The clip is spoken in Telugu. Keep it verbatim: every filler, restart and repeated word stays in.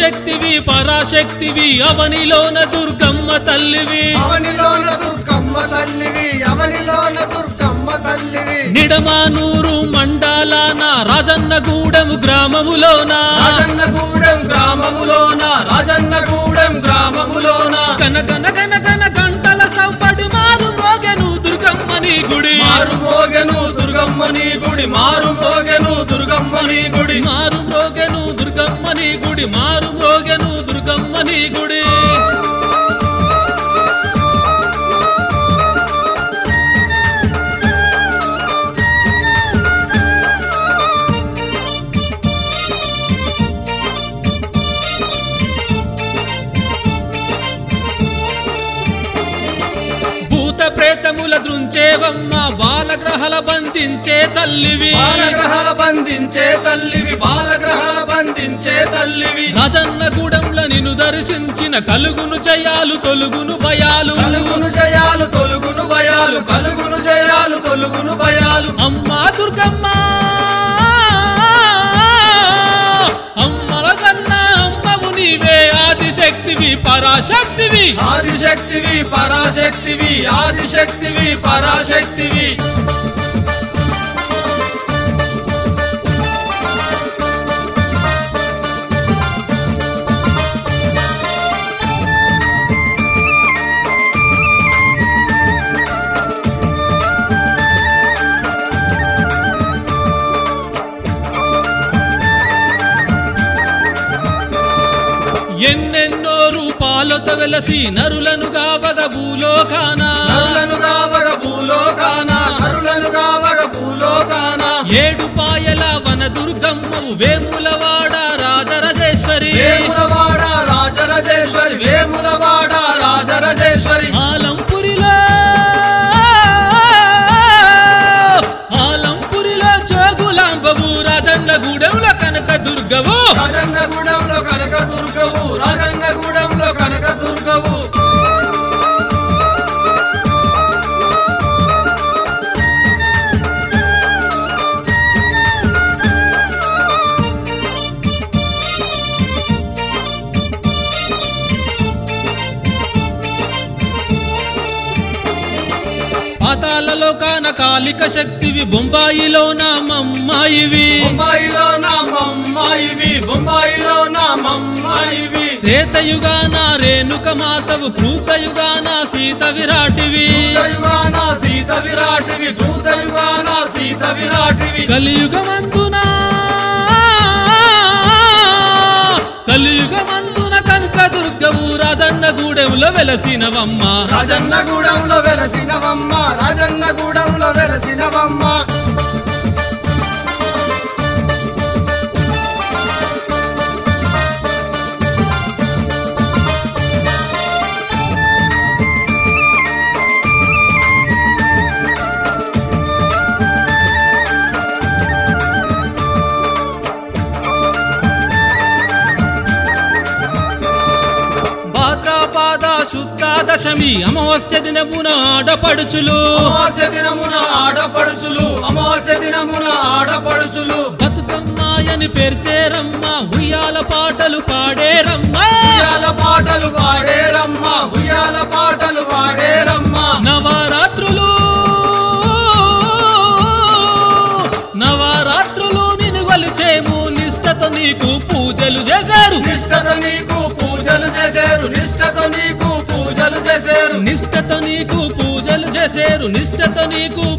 ఆదిశక్తివి పరాశక్తివి అవనిలోన దుర్గమ్మ తల్లివి అవనిలోన దుర్గమ్మ తల్లివి అవనిలోన దుర్గమ్మ తల్లివి నిడమానూరు మండలాన రాజన్నగూడెం గ్రామములోన రాజన్నగూడెం గ్రామములోన రాజన్నగూడెం గ్రామములోన కనకన కనకన గంటల సవ్వడి మారు మోగెను దుర్గమ్మని గుడి మారు మోగెను దుర్గమ్మని గుడి మారు మోగెను దుర్గమ్మని గుడి మారు మోగెను దుర్గమ్మని గుడి మారు మోగెను దుర్గమ్మని గుడి ప్రేతముల దృంచేవమ్మ బాలగ్రహాల బంధించే తల్లివి బాలగ్రహాల బంధించే తల్లివి బాలగ్రహాల బంధించే తల్లివి రాజన్నగూడెంలో నిన్ను దర్శించిన కలుగును జయాలు తొలుగును భయాలు కలుగును జయాలు తొలుగును భయాలు కలుగును జయాలు తొలుగును భయాలు అమ్మా దుర్గమ్మ అమ్మల కన్నా అమ్మవు నీవే ఆదిశక్తివి పరాశక్తివి ఆదిశక్తివి పరాశక్తివి ఆదిశక్తివి పరాశక్తివి ఎన్నెన్నో రూపాలతో వెలసి నరులను గావగ భూలోకాన నరులను గావగ భూలోకాన నరులను గావగ భూలోకాన ఏడు పాయల వన దుర్గమ్మవు వేములవాడ రాజరాజేశ్వరి వేములవాడ రాజరాజేశ్వరి వేములవాడ రాజరాజేశ్వరి ఆలంపురిలో ఆలంపురిలో జోగులాంబవు రాజన్నగూడెంలో కనక దుర్గవు రాజన్నగూడెంలో కనక దుర్గవు రాజన్నగూడెంలో కనక దుర్గవు పాతాలలో కాన కాలిక శక్తివి బొంబాయిలో నా మమ్మాయివి బొంబాయిలో నా మమ్మాయివి బొంబాయిలో నా మమ్మాయివి త్రేతయుగాన రేణుక మాతవు కృతయుగాన సీత విరాటివి కృతయుగాన సీత విరాటివి కృతయుగాన సీత విరాటివి కలియుగమందున కలియుగమందున కనక దుర్గవు రాజన్నగూడెంలో వెలసినవమ్మ రాజన్నగూడెంలో వెలసినవమ్మ రాజన్నగూడెంలో వెలసినవమ్మ భాద్రపాద శుద్ధ దశమి అమావాస్య దినమున ఆడపడుచులు అమావాస్య దినమున ఆడపడుచులు అమావాస్య దినమున ఆడపడుచులు బతుకమ్మాయని పేర్చేరమ్మ ఉయ్యాల పాటలు పాడేరమ్మ ఉయ్యాల పాటలు పాడేరమ్మ ఉయ్యాల పాటలు పాడేరమ్మ నవరాత్రులు నవరాత్రులు నిన్ను కొలిచేము నిష్టతో నీకు పూజలు చేశారు నిష్టతో నీకు పూజలు చేశారు నిష్టతో నీకు పూజలు చేశారు నిష్టతో నీకు పూజలు చేశారు నిష్టతో నీకు